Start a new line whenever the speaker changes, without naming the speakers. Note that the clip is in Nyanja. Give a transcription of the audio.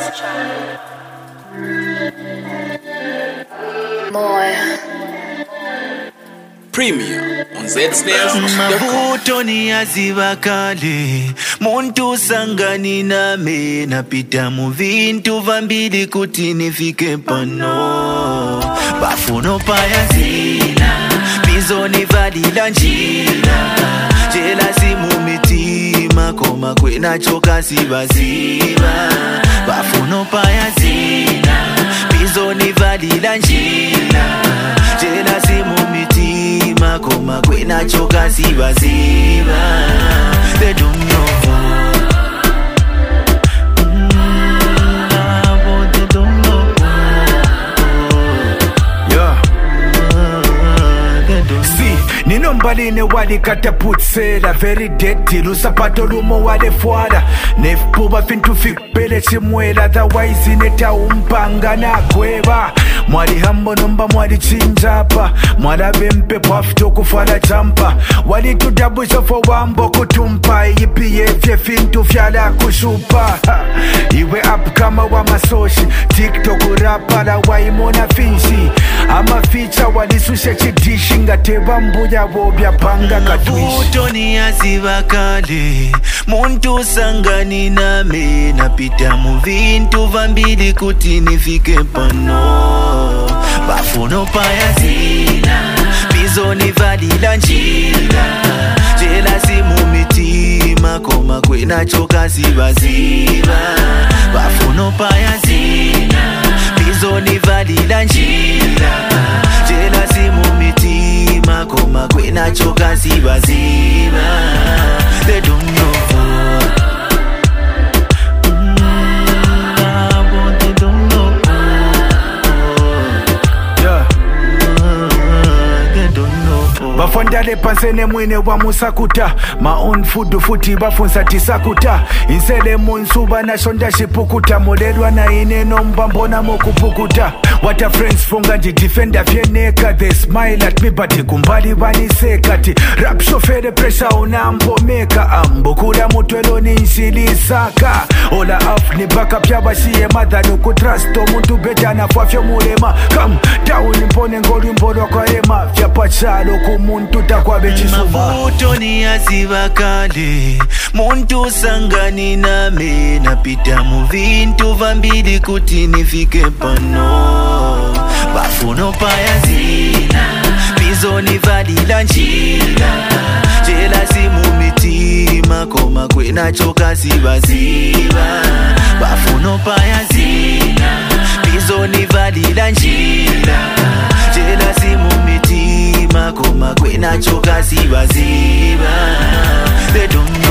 Premium on ZSnares.
Mavuto ni aziva kale muntu sangani name napita mu vintu vambili kuti nifike pano bafuno paya zina bizoni valila njila jelasi mu mitima koma kwena choka sibaziba bafuno paya zina bizoni valila njila jelasi mu mitima koma kwena choka sibaziba. They don't know. They don't know.
Yeah. See, nino mbaline wali kataputsela very dirty lusapato lumo wale fuada nefuba fintu fikpele chimwela otherwise neta umpanga na kweba mwali hambo nomba mwali chinjapa mwala bempe pafto kufala champa wali tudabusha fo wambo kutumpa ipi yefye fintu fyala kushupa iwe up kama wa masoshi TikTok rapa la waimona finshi ama feature wali sushe chidishi ngateba mbuja bobya panga katwishi.
Mavuto ni aziva kale muntu sangani name napita mu vintu vambili kuti nifike pano bafuno paya zina bizoni valila njila jelasi mu mitima koma kwena choka sibaziba bafuno paya zina bizoni valila njila jelasi mu mitima koma kwena choka sibaziba. They don't know. They don't know.
Yeah.
They don't know.
Bafondale pansene mwine wa musakuta my own food futi bafunsa tisakuta insele munsuba na shonda shipukuta moledwa na ine nomba mbona mokupukuta what a friends funga ndi defender fyeneka they smile at me but kumbali baniseka ti rap shofere pressure unambo meka ambukula mutwelo ni nsilisaka ola af ni baka pya bashiye madhanu kutrust omuntu beta na fafyo mulema come down mpone ngoli mbolo kwa ema fya pachalo kumuntu takwabe chisuma.
Mavuto ni aziva kale muntu sangani name napita mu vintu vambili kuti nifike pano bafuno paya zina bizoni valila njila jelasi mu mitima koma kwena choka sibaziba bafuno paya zina bizoni valila njila jelasi mu mitima koma kwena choka sibaziba. They don't know.